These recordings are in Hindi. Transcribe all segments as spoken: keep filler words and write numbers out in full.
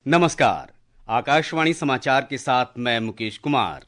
नमस्कार, आकाशवाणी समाचार के साथ मैं मुकेश कुमार।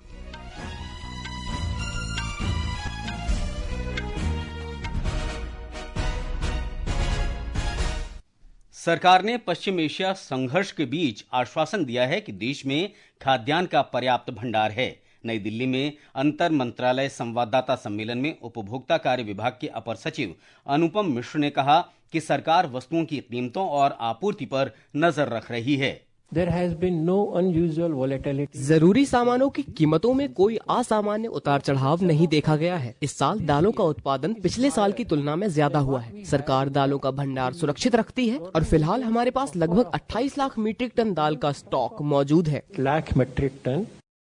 सरकार ने पश्चिम एशिया संघर्ष के बीच आश्वासन दिया है कि देश में खाद्यान्न का पर्याप्त भंडार है। नई दिल्ली में अंतर मंत्रालय संवाददाता सम्मेलन में उपभोक्ता कार्य विभाग के अपर सचिव अनुपम मिश्र ने कहा कि सरकार वस्तुओं की कीमतों और आपूर्ति पर नजर रख रही है। There has been no unusual volatility. जरूरी सामानों की कीमतों में कोई असामान्य उतार चढ़ाव नहीं देखा गया है। इस साल दालों का उत्पादन पिछले साल की तुलना में ज्यादा हुआ है। सरकार दालों का भंडार सुरक्षित रखती है और फिलहाल हमारे पास लगभग अट्ठाईस लाख मीट्रिक टन दाल का स्टॉक मौजूद है। Lakh metric ton.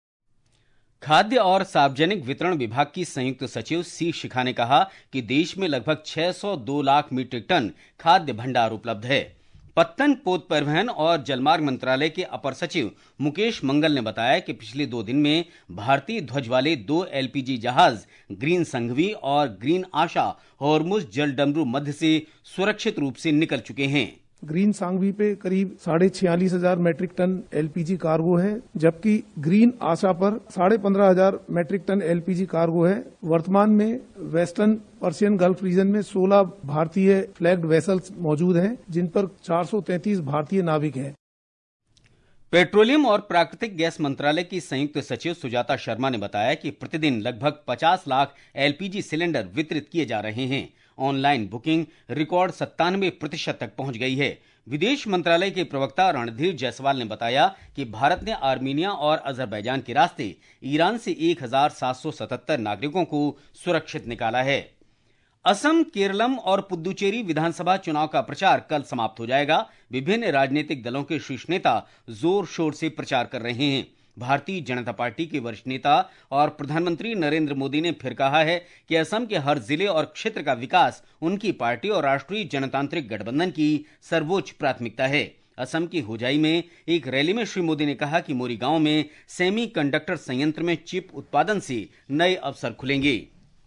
खाद्य और सार्वजनिक वितरण विभाग की संयुक्त सचिव सी शिखा ने कहा कि देश में लगभग छह सौ दो लाख मीट्रिक टन खाद्य भंडार उपलब्ध है। पत्तन, पोत परिवहन और जलमार्ग मंत्रालय के अपर सचिव मुकेश मंगल ने बताया कि पिछले दो दिन में भारतीय ध्वज वाले दो एलपीजी जहाज ग्रीन संघवी और ग्रीन आशा होर्मुज जलडमरू मध्य से सुरक्षित रूप से निकल चुके हैं। ग्रीन सांगवी पे करीब साढ़े छियालीस हजार मैट्रिक टन एलपीजी कार्गो है, जबकि ग्रीन आशा पर साढ़े पंद्रह हजार मैट्रिक टन एलपीजी कार्गो है। वर्तमान में वेस्टर्न पर्शियन गल्फ रीजन में सोलह भारतीय फ्लैग्ड वेसल्स मौजूद हैं, जिन पर चार सौ तैंतीस भारतीय नाविक हैं। पेट्रोलियम और प्राकृतिक गैस मंत्रालय की संयुक्त सचिव सुजाता शर्मा ने बताया कि प्रतिदिन लगभग पचास लाख एलपीजी सिलेंडर वितरित किए जा रहे हैं। ऑनलाइन बुकिंग रिकॉर्ड सत्तानवे प्रतिशत तक पहुंच गई है। विदेश मंत्रालय के प्रवक्ता रणधीर जायसवाल ने बताया कि भारत ने आर्मीनिया और अजरबैजान के रास्ते ईरान से एक हजार सात सौ सतहत्तर नागरिकों को सुरक्षित निकाला है। असम, केरलम और पुद्दुचेरी विधानसभा चुनाव का प्रचार कल समाप्त हो जाएगा। विभिन्न राजनीतिक दलों के शीर्ष नेता जोर शोर से प्रचार कर रहे हैं। भारतीय जनता पार्टी के वरिष्ठ नेता और प्रधानमंत्री नरेंद्र मोदी ने फिर कहा है कि असम के हर जिले और क्षेत्र का विकास उनकी पार्टी और राष्ट्रीय जनतांत्रिक गठबंधन की सर्वोच्च प्राथमिकता है। असम की होजाई में एक रैली में श्री मोदी ने कहा कि मोरी गांव में सेमी कंडक्टर संयंत्र में चिप उत्पादन से नए अवसर खुलेंगे।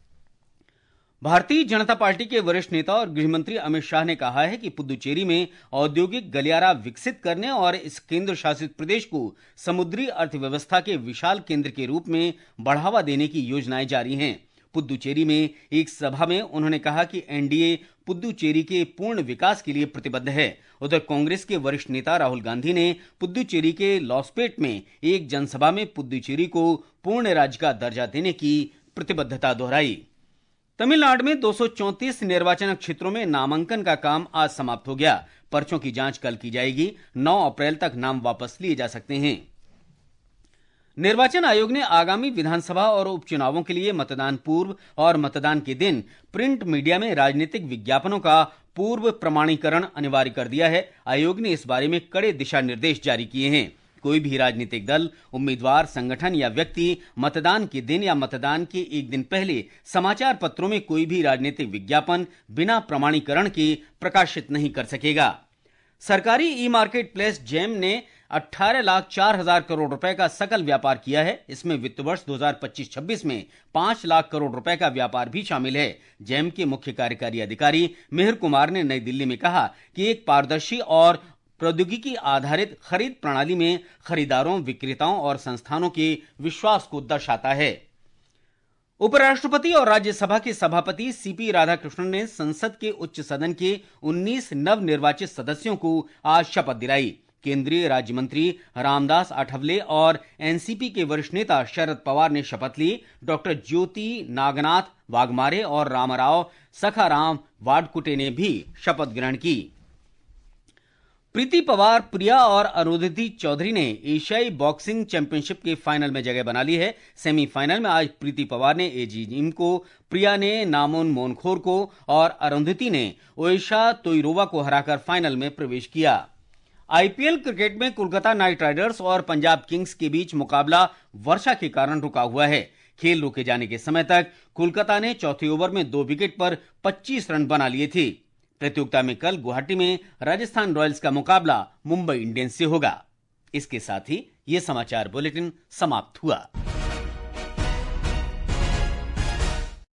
भारतीय जनता पार्टी के वरिष्ठ नेता और गृहमंत्री अमित शाह ने कहा है कि पुद्दुचेरी में औद्योगिक गलियारा विकसित करने और इस केंद्र शासित प्रदेश को समुद्री अर्थव्यवस्था के विशाल केंद्र के रूप में बढ़ावा देने की योजनाएं जारी हैं। पुद्दुचेरी में एक सभा में उन्होंने कहा कि एनडीए पुद्दुचेरी के पूर्ण विकास के लिए प्रतिबद्ध है। उधर कांग्रेस के वरिष्ठ नेता राहुल गांधी ने पुद्दुचेरी के लॉसपेट में एक जनसभा में पुद्दुचेरी को पूर्ण राज्य का दर्जा देने की प्रतिबद्धता दोहराई। तमिलनाडु में दो सौ चौंतीस निर्वाचन क्षेत्रों में नामांकन का काम आज समाप्त हो गया। पर्चों की जांच कल की जाएगी। नौ अप्रैल तक नाम वापस लिए जा सकते हैं। निर्वाचन आयोग ने आगामी विधानसभा और उपचुनावों के लिए मतदान पूर्व और मतदान के दिन प्रिंट मीडिया में राजनीतिक विज्ञापनों का पूर्व प्रमाणीकरण अनिवार्य कर दिया है। आयोग ने इस बारे में कड़े दिशा निर्देश जारी किए हैं। कोई भी राजनीतिक दल, उम्मीदवार, संगठन या व्यक्ति मतदान के दिन या मतदान के एक दिन पहले समाचार पत्रों में कोई भी राजनीतिक विज्ञापन बिना प्रमाणीकरण के प्रकाशित नहीं कर सकेगा। सरकारी ई मार्केट प्लेस जेम ने अठारह लाख चार हजार करोड़ रुपए का सकल व्यापार किया है। इसमें वित्त वर्ष दो हजार पच्चीस छब्बीस में पांच लाख करोड़ रुपए का व्यापार भी शामिल है। जेम के मुख्य कार्यकारी अधिकारी मिहिर कुमार ने नई दिल्ली में कहा कि एक पारदर्शी और प्रौद्योगिकी आधारित खरीद प्रणाली में खरीदारों, विक्रेताओं और संस्थानों के विश्वास को दर्शाता है। उपराष्ट्रपति और राज्यसभा के सभापति सीपी राधाकृष्णन ने संसद के उच्च सदन के उन्नीस नवनिर्वाचित सदस्यों को आज शपथ दिलाई। केंद्रीय राज्य मंत्री रामदास आठवले और एनसीपी के वरिष्ठ नेता शरद पवार ने शपथ ली। डॉक्टर ज्योति नागनाथ वाघमारे और रामाराव सखाराम वाडकुटे ने भी शपथ ग्रहण की। प्रीति पवार, प्रिया और अरुंधति चौधरी ने एशियाई बॉक्सिंग चैंपियनशिप के फाइनल में जगह बना ली है। सेमीफाइनल में आज प्रीति पवार ने एजी जिम को, प्रिया ने नामोन मोनखोर को और अरुंधति ने ओएशा तोइरोवा को हराकर फाइनल में प्रवेश किया। आईपीएल क्रिकेट में कोलकाता नाइट राइडर्स और पंजाब किंग्स के बीच मुकाबला वर्षा के कारण रुका हुआ है। खेल रोके जाने के समय तक कोलकाता ने चौथे ओवर में दो विकेट पर पच्चीस रन बना लिए थे। प्रतियोगिता में कल गुवाहाटी में राजस्थान रॉयल्स का मुकाबला मुंबई इंडियंस से होगा। इसके साथ ही ये समाचार बुलेटिन समाप्त हुआ।